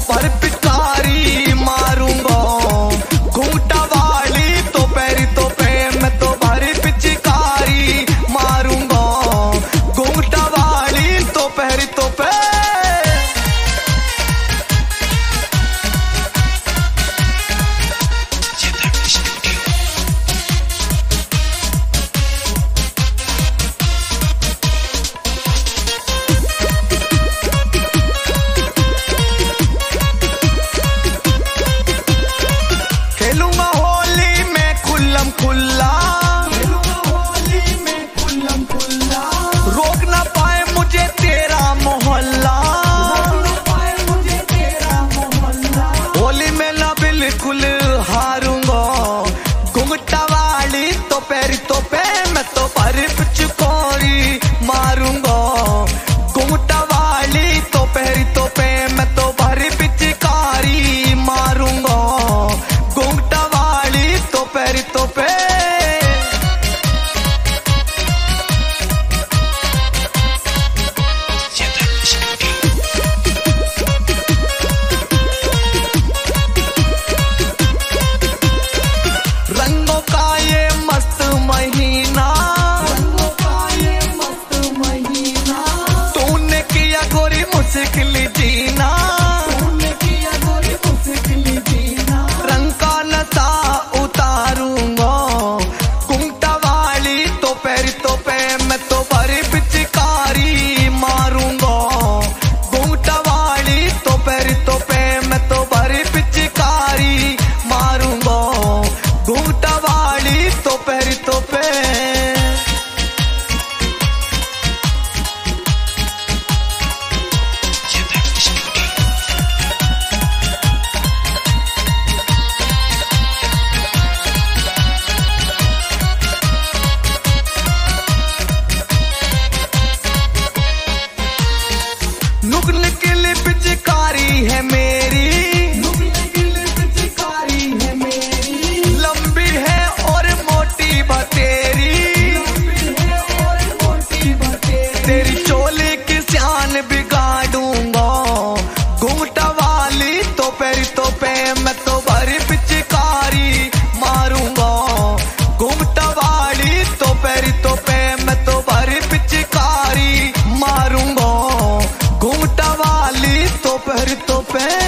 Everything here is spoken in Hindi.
भर पिचकारी मारूंगा, घूंटा वाली तो पैरी तो पे मैं तो भर पिचकारी मारूंगा, घूंटा वाली तो पैरी तो पे। खेलूंगा होली में खुल्लम खुल्ला, रोक ना पाए मुझे तेरा मोहल्ला, होली में ना बिल्कुल हारूंगा, घुंघटा वाली तो पैरी तो पे मैं तो भर पिचकारी मारूंगा, घुंघटा वाली तो पैरी तो पे मैं तो भर पिचकारी मारूंगा, घुंघटा वाली तो पैरी तो पे। रंगों का ये मस्त महीना, तूने किया गोरी मुश्किल जीना, रंग का नशा उतारूंगा, घुंघटा वाली तो पैरी तो पे मैं तो भरी पिचकारी मारूंगा, घुंघटा वाली तो पैरी तो पे मैं तो भरी पिचकारी मारूंगा, घुंघटा वाली तो पैरी तो पे। नुगल किली पिचकारी है मेरी, लंबी है और मोटी बतेरी, तेरी चोली की शान बिगाड़ूंगा, घुंघटा वाली तो पैरी तो पे मैं तो भरी पिचकारी मारूंगा, घुंघटा वाली तो पैरी तो पे मैं तो भरी पिचकारी मारूंगा, घुंघटा वाली तो पैरी तो पे।